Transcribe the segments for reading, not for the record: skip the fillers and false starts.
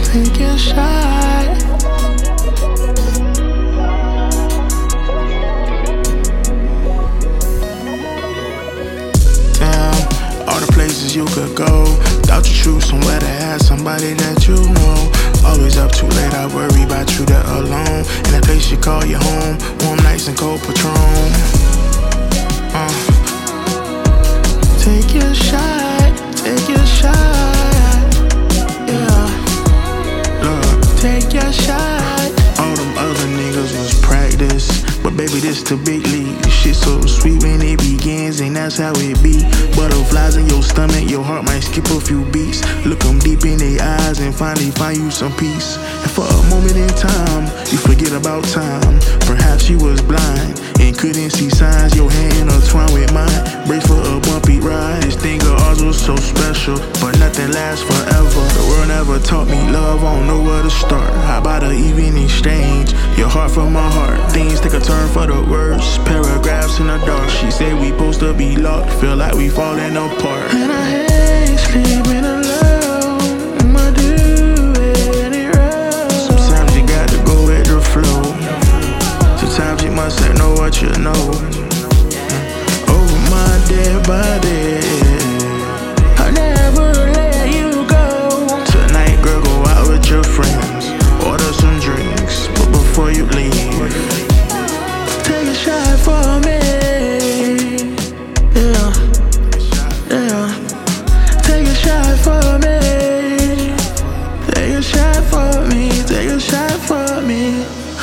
Take a shot. Damn, all the places you could go. Thought you choose somewhere to have somebody that you know. Always up too late, I worry about you there alone. In that place you call your home, warm nights and cold Patron. Take your shot, take your shot. Yeah, look, take your shot. All them other niggas was practice, but baby, this the big league. This shit so sweet when it begins, and that's how it be. Butterflies in your stomach, your heart might skip a few beats. Look them deep in their eyes and finally find you some peace. And for a moment in time, you forget about time. Perhaps you was blind and couldn't see signs. Your hand intertwined with mine, brace for a bumpy ride. This thing of ours was so special, but nothing lasts forever. The world never taught me love, I don't know where to start. How about an even exchange? Your heart for my heart, things take a turn for the worse. Paragraphs in the dark, she said we supposed to be locked. Feel like we falling apart. And I hate sleeping alone. I do it wrong. Sometimes you got to go with the flow. Sometimes you must know what you know. Over my dead body, I never let you go. Tonight, girl, go out with your friends, order some drinks, but before you leave, take a shot for me. Yeah, yeah. Take a shot for me. Take a shot for me. Take a shot for me.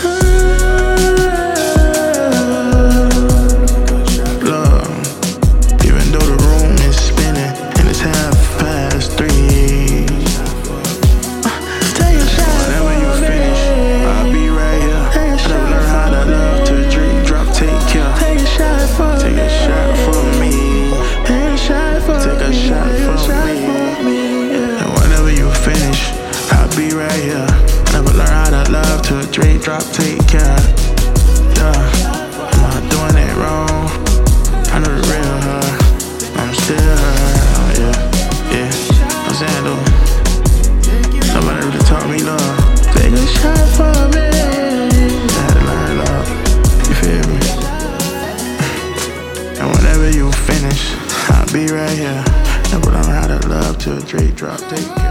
Be right here. Never learn how to love till Drake drop, take care. Yeah, am I doing it wrong? I know the real her. I'm still her. Yeah. I'm saying though, nobody really taught me love. Take a shot for me. I had to learn love. You feel me? And whenever you finish, I'll be right here. Never learn how to love till Drake drop, take care.